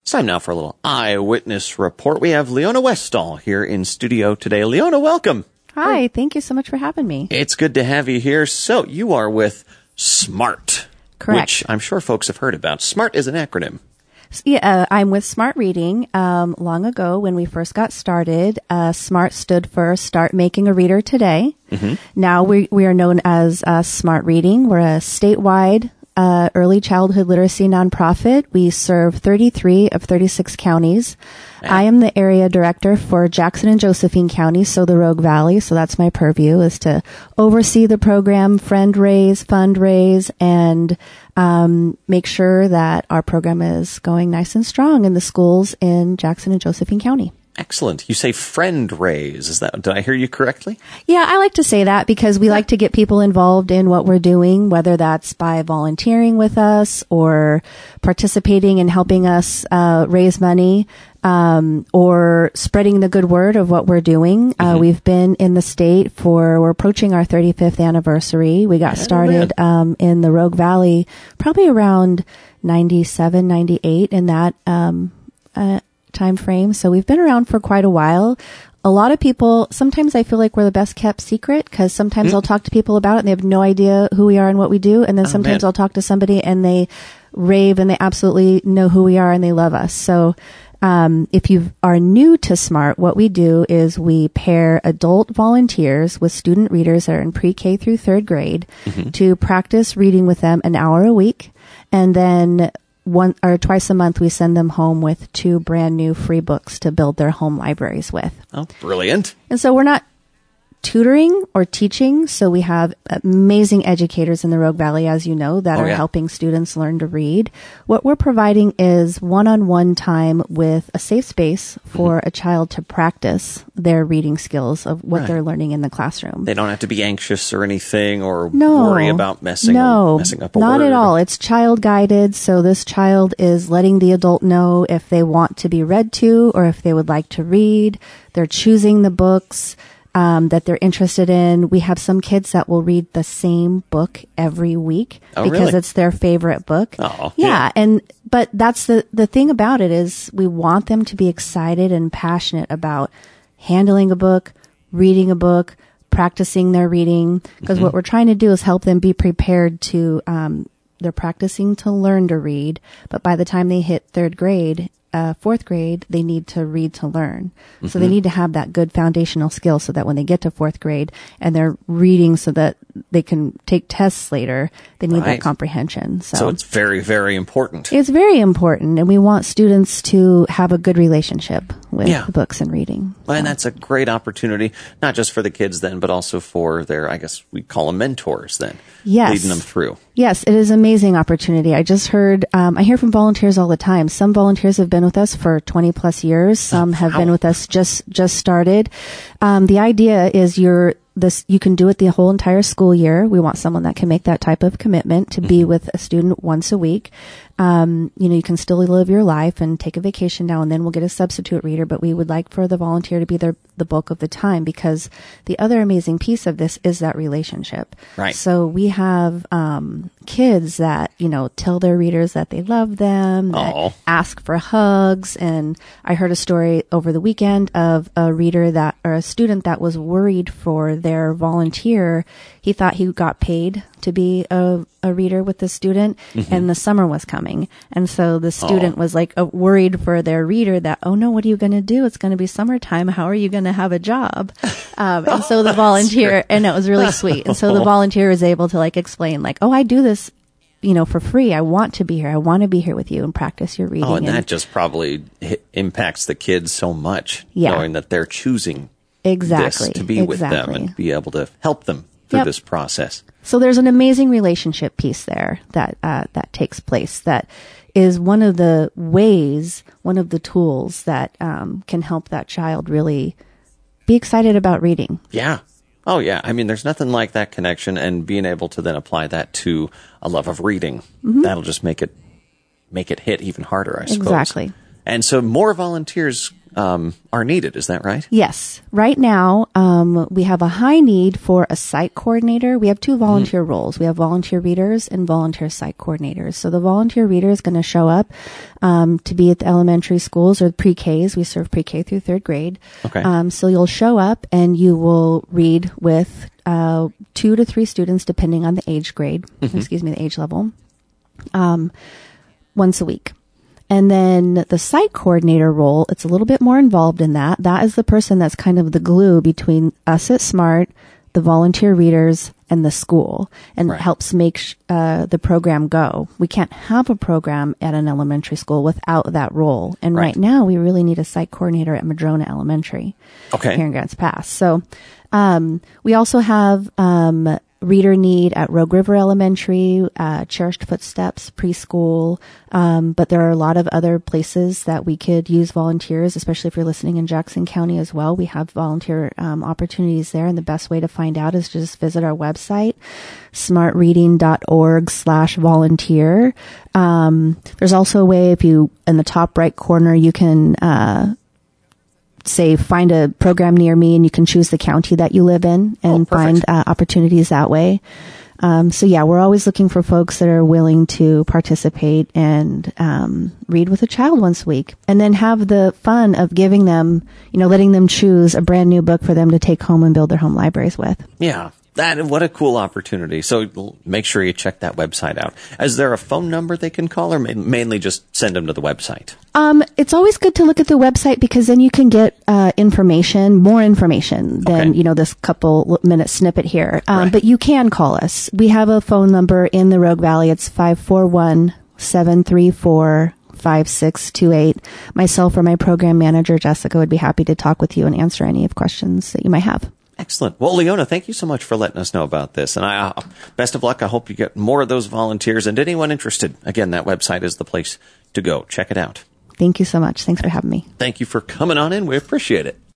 It's time now for a little eyewitness report. We have Leona Westall here in studio today. Leona, welcome. Hi, thank you so much for having me. It's good to have you here. So you are with SMART. Correct. Which I'm sure folks have heard about. SMART is an acronym. Yeah, I'm with Smart Reading. Long ago, when we first got started, SMART stood for Start Making a Reader Today. Mm-hmm. Now we are known as Smart Reading. We're a statewide early childhood literacy nonprofit. We serve 33 of 36 counties. I am the area director for Jackson and Josephine counties, so the Rogue Valley. So that's my purview, is to oversee the program, fundraise, and make sure that our program is going nice and strong in the schools in Jackson and Josephine County. Excellent. You say friend raise. Did I hear you correctly? Yeah, I like to say that because we like to get people involved in what we're doing, whether that's by volunteering with us or participating and helping us raise money, or spreading the good word of what we're doing. We've been in the state we're approaching our 35th anniversary. We got started in the Rogue Valley probably around 97, 98 in that time frame. So we've been around for quite a while. A lot of people, sometimes I feel like we're the best kept secret because sometimes I'll talk to people about it and they have no idea who we are and what we do. And then sometimes I'll talk to somebody and they rave and they absolutely know who we are and they love us. So if you are new to SMART, what we do is we pair adult volunteers with student readers that are in pre-K through third grade to practice reading with them an hour a week. And then once or twice a month, we send them home with 2 brand new free books to build their home libraries with. Oh, brilliant. And so we're not tutoring or teaching. So we have amazing educators in the Rogue Valley, as you know, that are helping students learn to read. What we're providing is one-on-one time with a safe space for a child to practice their reading skills of what they're learning in the classroom. They don't have to be anxious or anything or worry about messing up a word. Not at all. It's child guided. So this child is letting the adult know if they want to be read to or if they would like to read. They're choosing the books that they're interested in. We have some kids that will read the same book every week because it's their favorite book. Oh, yeah. But that's the thing about it is we want them to be excited and passionate about handling a book, reading a book, practicing their reading. Because what we're trying to do is help them be prepared to, they're practicing to learn to read. But by the time they hit fourth grade, they need to read to learn. So they need to have that good foundational skill so that when they get to fourth grade and they're reading so that they can take tests later, they need that comprehension. So it's very, very important. It's very important. And we want students to have a good relationship with books and reading. So. And that's a great opportunity, not just for the kids then, but also for their, I guess we call them mentors then. Yes. Leading them through. Yes, it is an amazing opportunity. I just heard, I hear from volunteers all the time. Some volunteers have been with us for 20 plus years. Some have been with us just started. The idea is you can do it the whole entire school year. We want someone that can make that type of commitment to be with a student once a week. You can still live your life and take a vacation now and then. We'll get a substitute reader, but we would like for the volunteer to be there the bulk of the time because the other amazing piece of this is that relationship. Right. So we have, kids that, tell their readers that they love them, that ask for hugs. And I heard a story over the weekend of a student that was worried for their volunteer. He thought he got paid to be a reader with the student and the summer was coming. And so the student was like worried for their reader that, oh no, what are you going to do? It's going to be summertime. How are you going to have a job? And so the volunteer, and it was really sweet. And so the volunteer was able to explain I do this, for free. I want to be here. I want to be here with you and practice your reading. Oh, and that just probably impacts the kids so much, knowing that they're choosing this to be with them and be able to help them through this process. So there's an amazing relationship piece there that takes place. That is one of the tools that can help that child really be excited about reading. Yeah. Oh, yeah. I mean, there's nothing like that connection and being able to then apply that to a love of reading. That'll just make it hit even harder, I suppose. Exactly. And so more volunteers are needed. Is that right? Yes. Right now, we have a high need for a site coordinator. We have 2 volunteer roles. We have volunteer readers and volunteer site coordinators. So the volunteer reader is going to show up to be at the elementary schools or pre-Ks. We serve pre-K through 3rd grade. Okay. So you'll show up and you will read with 2 to 3 students, depending on the age grade, the age level, once a week. And then the site coordinator role, it's a little bit more involved in that. That is the person that's kind of the glue between us at SMART, the volunteer readers, and the school, and helps make the program go. We can't have a program at an elementary school without that role. And right now, we really need a site coordinator at Madrona Elementary here in Grants Pass. So we also have reader need at Rogue River Elementary, Cherished Footsteps preschool, but there are a lot of other places that we could use volunteers, especially if you're listening in Jackson County as well. We have volunteer opportunities there, and the best way to find out is to just visit our website, smartreading.org/volunteer. There's also a way, if you, in the top right corner, you can say find a program near me, and you can choose the county that you live in and find opportunities that way. So yeah, we're always looking for folks that are willing to participate and read with a child once a week, and then have the fun of giving them, letting them choose a brand new book for them to take home and build their home libraries with. Yeah. What a cool opportunity. So make sure you check that website out. Is there a phone number they can call, or mainly just send them to the website? It's always good to look at the website, because then you can get more information than, this couple minute snippet here. But you can call us. We have a phone number in the Rogue Valley. It's 541-734-5628. Myself or my program manager, Jessica, would be happy to talk with you and answer any questions that you might have. Excellent. Well, Leona, thank you so much for letting us know about this. And best of luck. I hope you get more of those volunteers. And anyone interested, again, that website is the place to go. Check it out. Thank you so much. Thanks for having me. Thank you for coming on in. We appreciate it.